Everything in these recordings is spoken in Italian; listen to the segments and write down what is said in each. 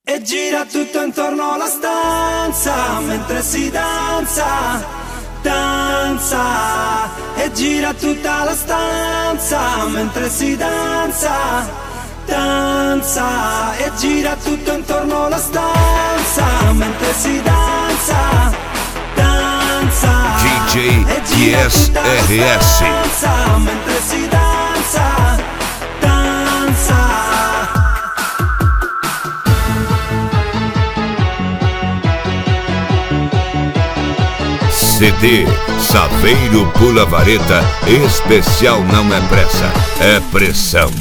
E gira tutto intorno alla stanza mentre si danza, danza. E gira tutta la stanza mentre si danza, danza. E gira tutto intorno alla stanza mentre si danza, danza. DJ Yes RS. Mentre si danza, danza. CD Saveiro Pula Vareta, especial não é pressa, é pressão.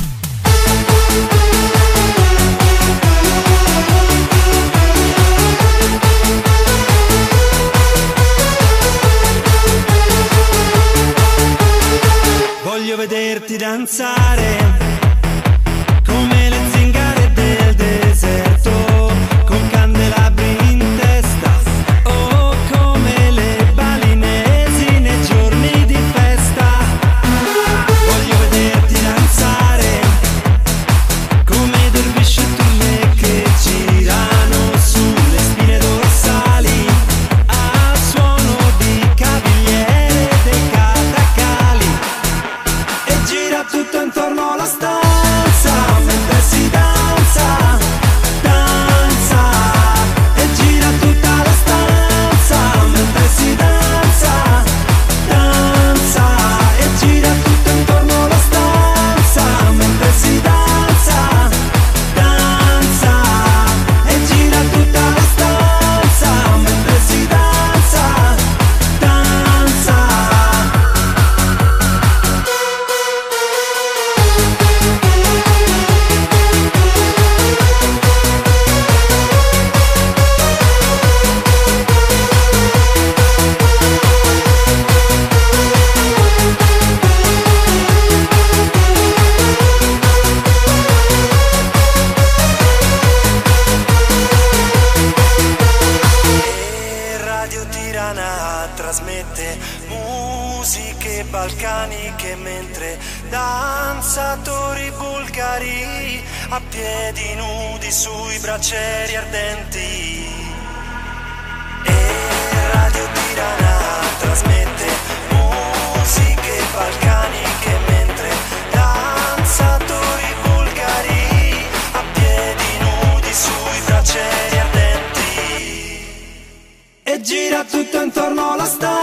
Voglio vederti danzare come le zingare del deserto, con candelabri in testa, o come le balinesi nei giorni di festa. Voglio vederti danzare come dervisci e turne che girano sulle spine dorsali, a suono di cavigliere dei catacali. E gira tutto intorno alla stanza mentre si danza, danza. E gira tutta la stanza mentre si danza, danza. E gira tutto intorno alla stanza mentre si danza, danza. E gira tutta la stanza mentre si danza, danza. E Radio Tirana trasmette musiche balcaniche mentre danzatori bulgari a piedi nudi sui braccieri ardenti. E Radio Tirana trasmette musiche balcaniche mentre danzatori bulgari a piedi nudi sui braccieri ardenti. E gira tutto intorno alla stanza